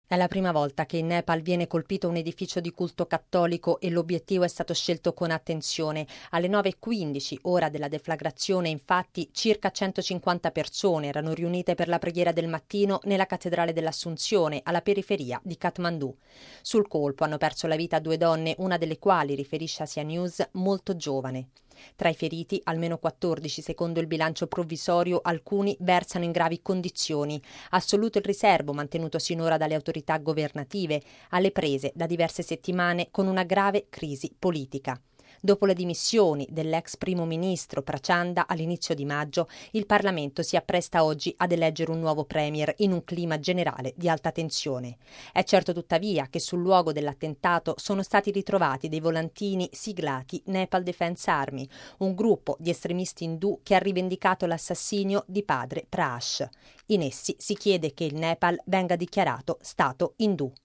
È la prima volta che in Nepal viene colpito un edificio di culto cattolico e l'obiettivo è stato scelto con attenzione. Alle 9:15, ora della deflagrazione, infatti, circa 150 persone erano riunite per la preghiera del mattino nella cattedrale dell'Assunzione, alla periferia di Kathmandu. Sul colpo hanno perso la vita 2 donne, una delle quali, riferisce Asia News, molto giovane. Tra i feriti, almeno 14 secondo il bilancio provvisorio, alcuni versano in gravi condizioni. Assoluto il riservo mantenuto sinora dalle autorità governative, alle prese da diverse settimane con una grave crisi politica. Dopo le dimissioni dell'ex primo ministro Prachanda all'inizio di maggio, il Parlamento si appresta oggi ad eleggere un nuovo premier in un clima generale di alta tensione. È certo tuttavia che sul luogo dell'attentato sono stati ritrovati dei volantini siglati Nepal Defense Army, un gruppo di estremisti indù che ha rivendicato l'assassinio di padre Prash. In essi si chiede che il Nepal venga dichiarato stato indù.